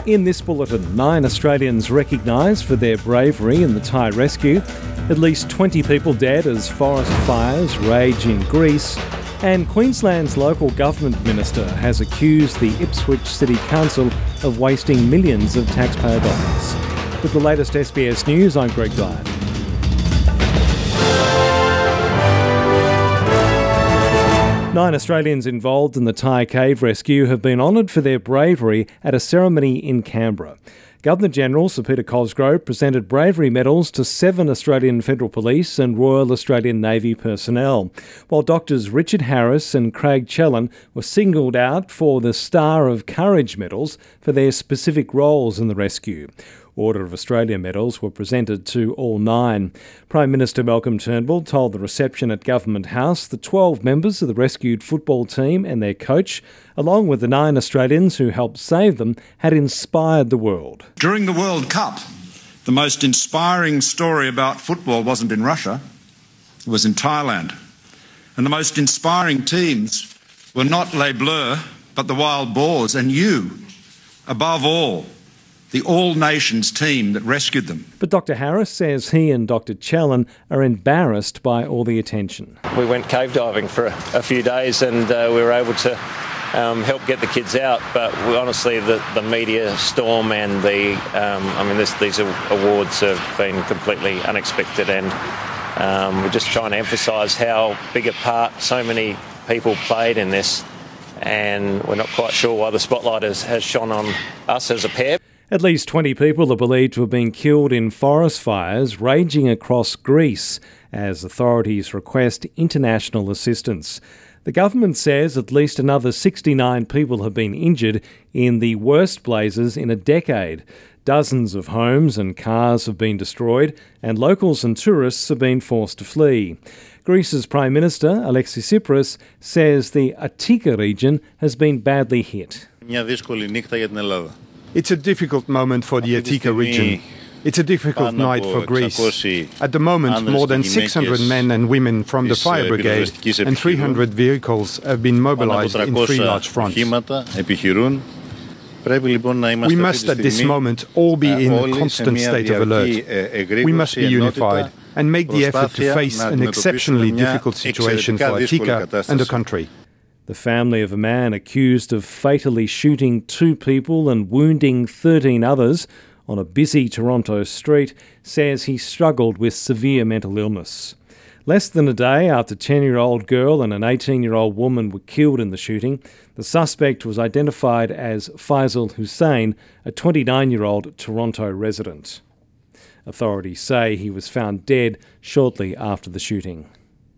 In this bulletin, 9 Australians recognised for their bravery in the Thai rescue, at least 20 people dead as forest fires rage in Greece, and Queensland's local government minister has accused the Ipswich City Council of wasting millions of taxpayer dollars. With the latest SBS News, I'm Greg Dyer. Nine Australians involved in the Thai cave rescue have been honoured for their bravery at a ceremony in Canberra. Governor-General Sir Peter Cosgrove presented bravery medals to 7 Australian Federal Police and Royal Australian Navy personnel, while Doctors Richard Harris and Craig Chellan were singled out for the Star of Courage medals for their specific roles in the rescue. Order of Australia medals were presented to all 9. Prime Minister Malcolm Turnbull told the reception at Government House the 12 members of the rescued football team and their coach, along with the 9 Australians who helped save them, had inspired the world. During the World Cup, the most inspiring story about football wasn't in Russia, it was in Thailand. And the most inspiring teams were not Les Bleus, but the Wild Boars, and you, above all, the All Nations team that rescued them. But Dr Harris says he and Dr Chellan are embarrassed by all the attention. We went cave diving for a few days and we were able to help get the kids out, but honestly the media storm and these awards have been completely unexpected, and we're just trying to emphasise how big a part so many people played in this, and we're not quite sure why the spotlight has shone on us as a pair. At least 20 people are believed to have been killed in forest fires raging across Greece as authorities request international assistance. The government says at least another 69 people have been injured in the worst blazes in a decade. Dozens of homes and cars have been destroyed, and locals and tourists have been forced to flee. Greece's Prime Minister, Alexis Tsipras, says the Attika region has been badly hit. It's a difficult moment for the Attika region. It's a difficult night for Greece. At the moment, more than 600 men and women from the fire brigade and 300 vehicles have been mobilized in 3 large fronts. We must at this moment all be in a constant state of alert. We must be unified and make the effort to face an exceptionally difficult situation for Attika and the country. The family of a man accused of fatally shooting 2 people and wounding 13 others on a busy Toronto street says he struggled with severe mental illness. Less than a day after a 10-year-old girl and an 18-year-old woman were killed in the shooting, the suspect was identified as Faisal Hussein, a 29-year-old Toronto resident. Authorities say he was found dead shortly after the shooting.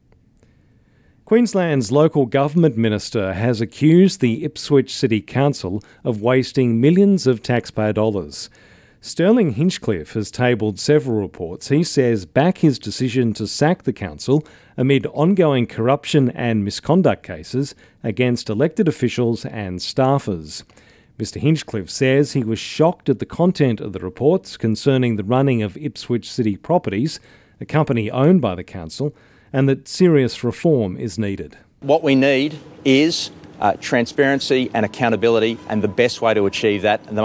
Queensland's local government minister has accused the Ipswich City Council of wasting millions of taxpayer dollars. Sterling Hinchcliffe has tabled several reports he says back his decision to sack the council amid ongoing corruption and misconduct cases against elected officials and staffers. Mr Hinchcliffe says he was shocked at the content of the reports concerning the running of Ipswich City Properties, a company owned by the council, and that serious reform is needed. What we need is transparency and accountability, and the best way to achieve that, and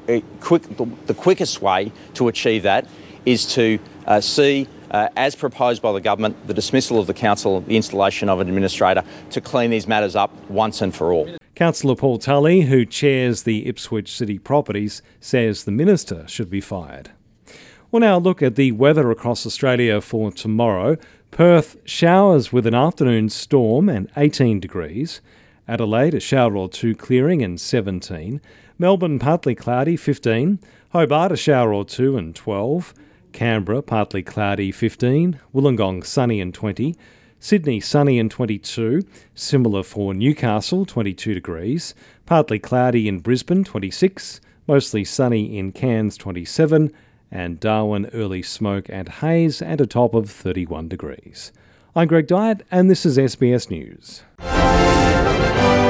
the quickest way to achieve that is to see, as proposed by the government, the dismissal of the council, the installation of an administrator to clean these matters up once and for all. Councillor Paul Tully, who chairs the Ipswich City Properties, says the minister should be fired. We'll now look at the weather across Australia for tomorrow. Perth, showers with an afternoon storm and 18 degrees. Adelaide, a shower or 2 clearing and 17. Melbourne, partly cloudy, 15. Hobart, a shower or 2 and 12. Canberra, partly cloudy, 15. Wollongong, sunny and 20. Sydney, sunny and 22. Similar for Newcastle, 22 degrees. Partly cloudy in Brisbane, 26. Mostly sunny in Cairns, 27. And Darwin, early smoke and haze and a top of 31 degrees. I'm Greg Dyer, and this is SBS News.